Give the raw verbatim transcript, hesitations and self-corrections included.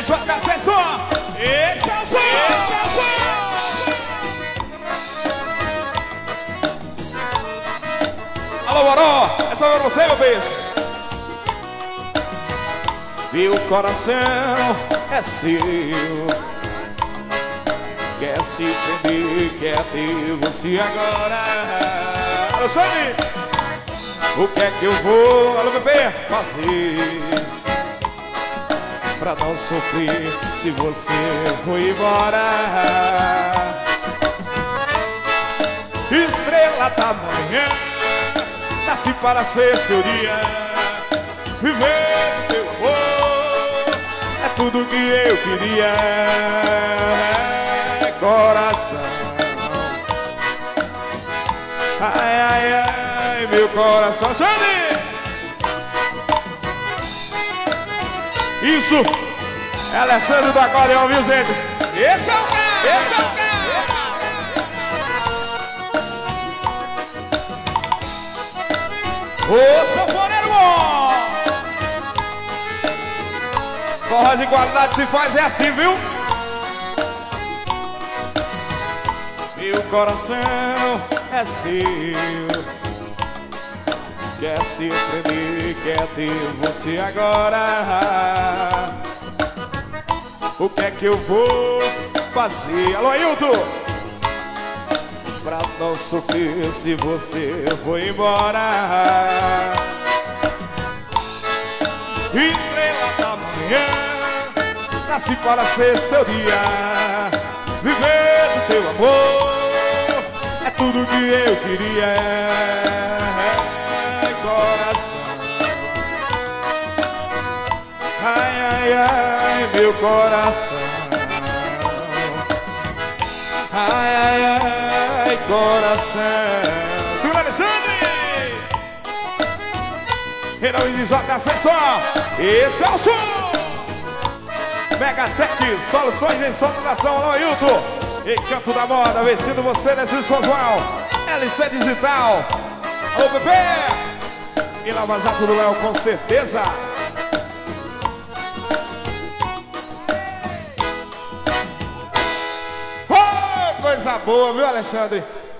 J Acessor. Esse é o som. Esse é o som. Alô, Boró, essa é pra você, meu beijo. Meu coração é seu, quer se prender, quer ter você agora. Alô, Xande, o que é que eu vou, alô, bebê, fazer pra não sofrer se você for embora? Estrela da manhã, nasci para ser seu dia, viver teu amor é tudo que eu queria. Coração, ai, ai, ai, meu coração. Xande! Isso! É Alessandro do acordeão, viu, gente? Esse é o cara! Esse é o cara! Ô, sanfoneiro bom! Forró de qualidade se faz é assim, viu? Meu coração é seu, quer se prender, quer ter você agora. O que é que eu vou fazer? Alô, Ailton! Pra não sofrer se você for embora. Estrela da manhã, nasci para ser seu dia, viver do teu amor é tudo que eu queria. Coração, ai, ai, ai, meu coração, ai, ai, ai, coração. Segura, Alexandre! Em nome de J Acessor, esse é o som! Megatec, soluções em sonorização. Alô, Ailton! Encanto da moda, vencendo você nesse Josual. L C Digital. Alô, Pepe! E Lava Jato do Léo, com certeza. Oh, coisa boa, viu, Alexandre?